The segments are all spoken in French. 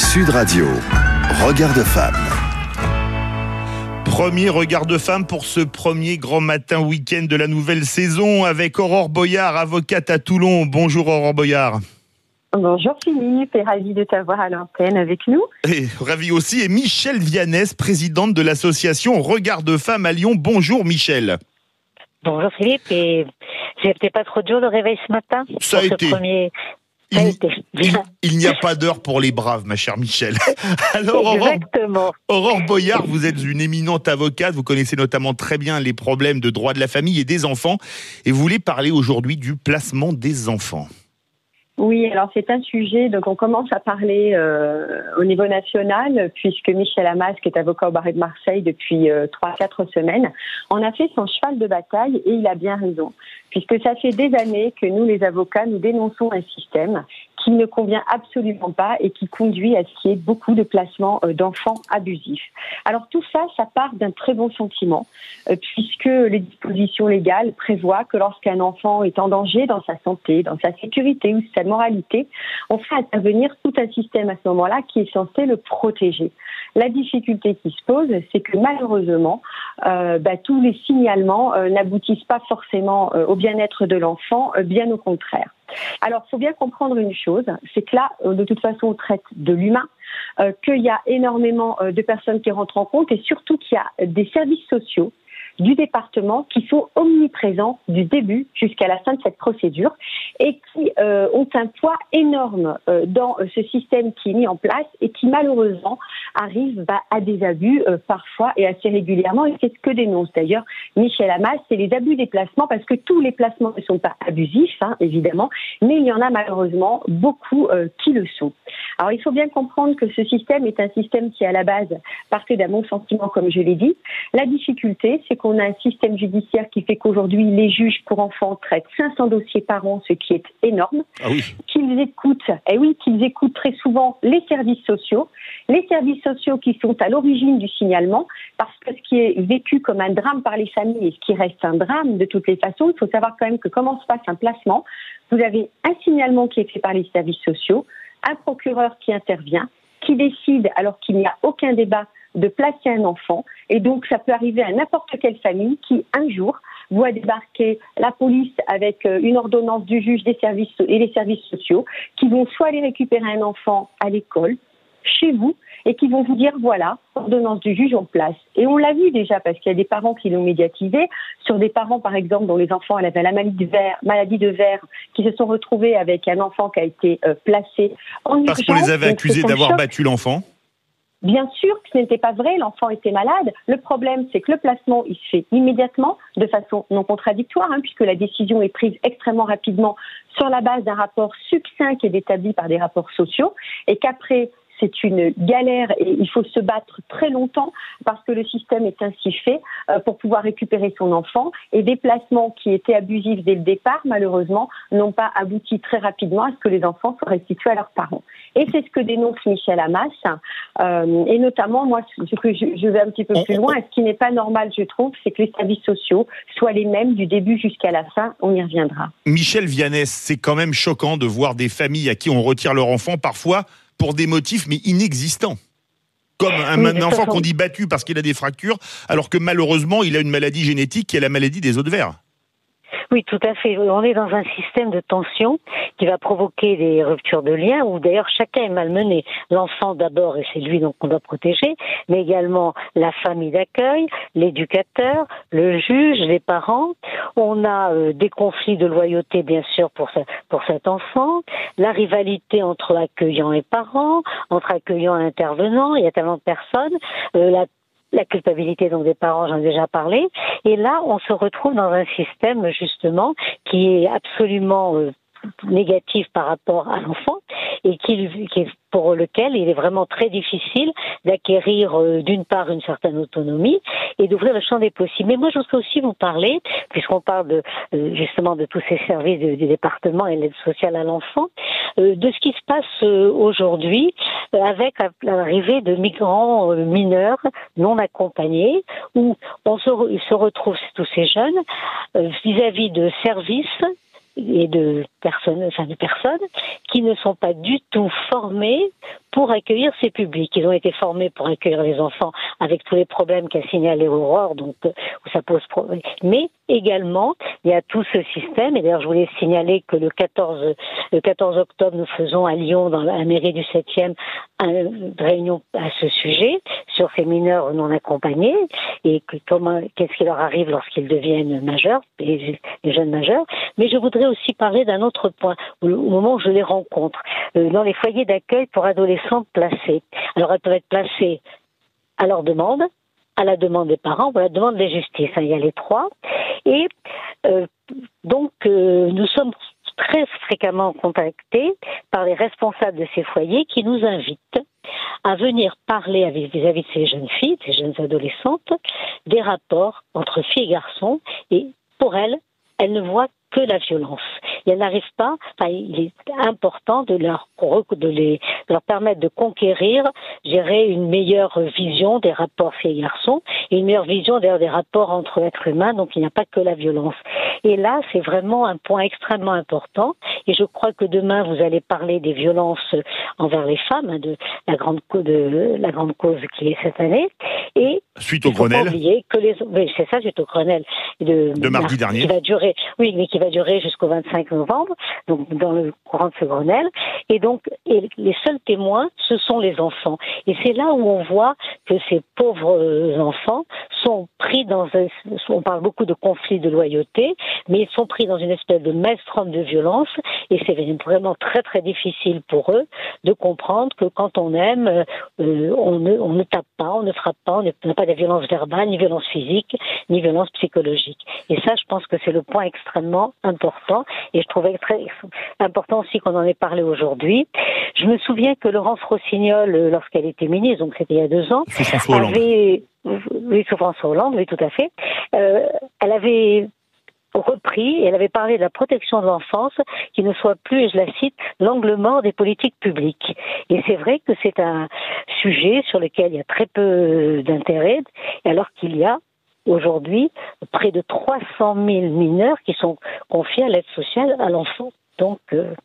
Sud Radio, Regard de femme. Premier regard de femme pour ce premier grand matin week-end de la nouvelle saison avec Aurore Boyard, avocate à Toulon. Bonjour Aurore Boyard. Bonjour Philippe, et ravi de t'avoir à l'antenne avec nous. Et ravi aussi, et Michèle Vianès, présidente de l'association Regard de femme à Lyon. Bonjour Michèle. Bonjour Philippe, et c'était pas trop dur le réveil ce matin? Ça a été. Il n'y a pas d'heure pour les braves, ma chère Michèle. Alors, Aurore Boyard, vous êtes une éminente avocate, vous connaissez notamment très bien les problèmes de droit de la famille et des enfants, et vous voulez parler aujourd'hui du placement des enfants. Oui, alors c'est un sujet, donc on commence à parler au niveau national, puisque Michel Hammas, qui est avocat au barreau de Marseille depuis 3-4 semaines, en a fait son cheval de bataille, et il a bien raison, puisque ça fait des années que nous, les avocats, nous dénonçons un système qui ne convient absolument pas et qui conduit à ce qu'il y ait beaucoup de placements d'enfants abusifs. Alors tout ça, ça part d'un très bon sentiment, puisque les dispositions légales prévoient que lorsqu'un enfant est en danger dans sa santé, dans sa sécurité ou sa moralité, on fait intervenir tout un système à ce moment-là qui est censé le protéger. La difficulté qui se pose, c'est que malheureusement, tous les signalements n'aboutissent pas forcément au bien-être de l'enfant, bien au contraire. Alors, il faut bien comprendre une chose, c'est que là, de toute façon, on traite de l'humain, qu'il y a énormément de personnes qui rentrent en compte, et surtout qu'il y a des services sociaux du département qui sont omniprésents du début jusqu'à la fin de cette procédure et qui ont un poids énorme dans ce système qui est mis en place et qui malheureusement arrive à des abus parfois et assez régulièrement, et c'est ce que dénonce d'ailleurs Michel Hammas, c'est les abus des placements, parce que tous les placements ne sont pas abusifs, évidemment, mais il y en a malheureusement beaucoup qui le sont. Alors il faut bien comprendre que ce système est un système qui à la base partait d'un bon sentiment, comme je l'ai dit. La difficulté, c'est qu'on a un système judiciaire qui fait qu'aujourd'hui, les juges pour enfants traitent 500 dossiers par an, ce qui est énorme. Ah oui. Qu'ils écoutent très souvent les services sociaux qui sont à l'origine du signalement, parce que ce qui est vécu comme un drame par les familles et ce qui reste un drame de toutes les façons, il faut savoir quand même que comment se passe un placement. Vous avez un signalement qui est fait par les services sociaux, un procureur qui intervient, qui décide, alors qu'il n'y a aucun débat, de placer un enfant, et donc ça peut arriver à n'importe quelle famille qui, un jour, voit débarquer la police avec une ordonnance du juge des services et les services sociaux, qui vont soit aller récupérer un enfant à l'école, chez vous, et qui vont vous dire, voilà, ordonnance du juge, on place. Et on l'a vu déjà, parce qu'il y a des parents qui l'ont médiatisé, sur des parents, par exemple, dont les enfants avaient la maladie de Verre, qui se sont retrouvés avec un enfant qui a été placé en urgence. Parce qu'on les avait accusés d'avoir battu l'enfant. Bien sûr que ce n'était pas vrai, l'enfant était malade. Le problème, c'est que le placement, il se fait immédiatement, de façon non contradictoire, puisque la décision est prise extrêmement rapidement sur la base d'un rapport succinct qui est établi par des rapports sociaux, et qu'après, c'est une galère et il faut se battre très longtemps parce que le système est ainsi fait pour pouvoir récupérer son enfant, et des placements qui étaient abusifs dès le départ, malheureusement, n'ont pas abouti très rapidement à ce que les enfants soient restitués à leurs parents. Et c'est ce que dénonce Michel Hammas, et notamment, moi, ce que je vais un petit peu plus loin, et ce qui n'est pas normal, je trouve, c'est que les services sociaux soient les mêmes du début jusqu'à la fin, on y reviendra. Michèle Vianès, c'est quand même choquant de voir des familles à qui on retire leur enfant, parfois pour des motifs mais inexistants. Comme un enfant qu'on dit battu parce qu'il a des fractures, alors que malheureusement il a une maladie génétique qui est la maladie des os de verre. Oui, tout à fait. On est dans un système de tension qui va provoquer des ruptures de liens où d'ailleurs chacun est malmené. L'enfant d'abord, et c'est lui donc qu'on doit protéger, mais également la famille d'accueil, l'éducateur, le juge, les parents. On a des conflits de loyauté bien sûr pour cet enfant, la rivalité entre accueillants et parents, entre accueillants et intervenants. Il y a tellement de personnes. La culpabilité donc des parents, j'en ai déjà parlé. Et là, on se retrouve dans un système justement qui est absolument négatif par rapport à l'enfant et pour lequel il est vraiment très difficile d'acquérir d'une part une certaine autonomie et d'ouvrir le champ des possibles. Mais moi, je voudrais aussi vous parler, puisqu'on parle justement de tous ces services du département et l'aide sociale à l'enfant, de ce qui se passe aujourd'hui avec l'arrivée de migrants mineurs non accompagnés, où ils se retrouvent tous ces jeunes vis-à-vis de services et de personnes qui ne sont pas du tout formées pour accueillir ces publics. Ils ont été formés pour accueillir les enfants avec tous les problèmes qu'a signalé Aurore, donc où ça pose problème. Mais également, il y a tout ce système, et d'ailleurs je voulais signaler que le 14 octobre, nous faisons à Lyon, dans la mairie du 7e, une réunion à ce sujet, sur ces mineurs non accompagnés, et qu'est-ce qui leur arrive lorsqu'ils deviennent majeurs, les jeunes majeurs. Mais je voudrais aussi parler d'un autre point, au moment où je les rencontre, dans les foyers d'accueil pour adolescentes placées. Alors elles peuvent être placées à leur demande, à la demande des parents ou à la demande des justices. Il y a les trois. Et donc, nous sommes très fréquemment contactés par les responsables de ces foyers qui nous invitent à venir parler vis-à-vis de ces jeunes filles, ces jeunes adolescentes, des rapports entre filles et garçons. Et pour elles ne voient que la violence. Et elles n'arrivent pas, il est important de leur permettre de conquérir, gérer une meilleure vision des rapports filles et garçons, et une meilleure vision d'ailleurs des rapports entre êtres humains, donc il n'y a pas que la violence. Et là, c'est vraiment un point extrêmement important, et je crois que demain, vous allez parler des violences envers les femmes, de la grande cause qui est cette année, et suite au Grenelle. Oui, c'est ça, suite au Grenelle de mardi dernier. Qui va durer, oui, mais qui va durer jusqu'au 25 novembre, donc dans le courant de ce Grenelle. Et donc, les seuls témoins, ce sont les enfants. Et c'est là où on voit que ces pauvres enfants sont pris on parle beaucoup de conflits de loyauté, mais ils sont pris dans une espèce de maelstrom de violence, et c'est vraiment très très difficile pour eux de comprendre que quand on aime, on ne tape pas, on ne frappe pas, on n'a pas de violence verbale, ni violence physique, ni violence psychologique. Et ça, je pense que c'est le point extrêmement important, et je trouvais très important aussi qu'on en ait parlé aujourd'hui. Je me souviens que Laurence Rossignol, lorsqu'elle était ministre, donc c'était il y a 2 ans, sous François Hollande. Sous François Hollande, oui, tout à fait. Elle avait repris, et elle avait parlé de la protection de l'enfance qui ne soit plus, et je la cite, l'angle mort des politiques publiques. Et c'est vrai que c'est un sujet sur lequel il y a très peu d'intérêt, alors qu'il y a aujourd'hui près de 300 000 mineurs qui sont confiés à l'aide sociale à l'enfant. Donc,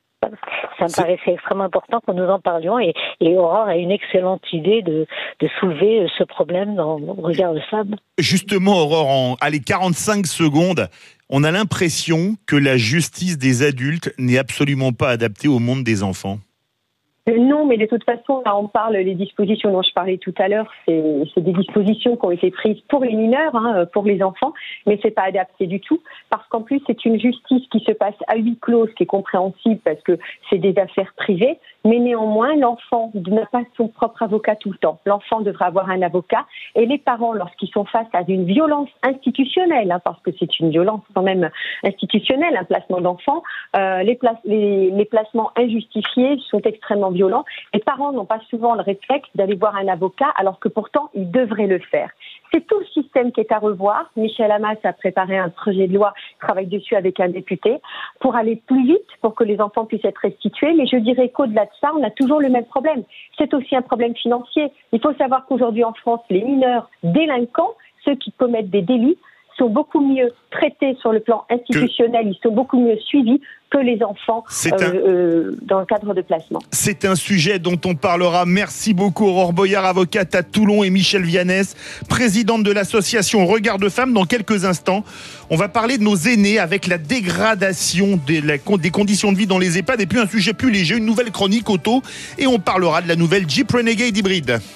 ça me paraissait extrêmement important que nous en parlions, et Aurore a une excellente idée de soulever ce problème dans le regard de femme. Justement, Aurore, en 45 secondes, on a l'impression que la justice des adultes n'est absolument pas adaptée au monde des enfants. Non, mais de toute façon, là, on parle, les dispositions dont je parlais tout à l'heure, c'est des dispositions qui ont été prises pour les mineurs, pour les enfants, mais c'est pas adapté du tout, parce qu'en plus, c'est une justice qui se passe à huis clos, ce qui est compréhensible parce que c'est des affaires privées, mais néanmoins, l'enfant n'a pas son propre avocat tout le temps. L'enfant devra avoir un avocat, et les parents, lorsqu'ils sont face à une violence institutionnelle, parce que c'est une violence quand même institutionnelle, un placement d'enfant, les placements injustifiés sont extrêmement violents. Les parents n'ont pas souvent le réflexe d'aller voir un avocat, alors que pourtant, ils devraient le faire. C'est tout le système qui est à revoir. Michel Hammas a préparé un projet de loi, travaille dessus avec un député, pour aller plus vite, pour que les enfants puissent être restitués. Mais je dirais qu'au-delà de ça, on a toujours le même problème. C'est aussi un problème financier. Il faut savoir qu'aujourd'hui en France, les mineurs délinquants, ceux qui commettent des délits, sont beaucoup mieux traités sur le plan institutionnel, ils sont beaucoup mieux suivis que les enfants dans le cadre de placement. C'est un sujet dont on parlera. Merci beaucoup Aurore Boyard, avocate à Toulon, et Michel Vianès, présidente de l'association Regard de Femmes. Dans quelques instants, on va parler de nos aînés avec la dégradation des conditions de vie dans les EHPAD, et puis un sujet plus léger, une nouvelle chronique auto, et on parlera de la nouvelle Jeep Renegade hybride.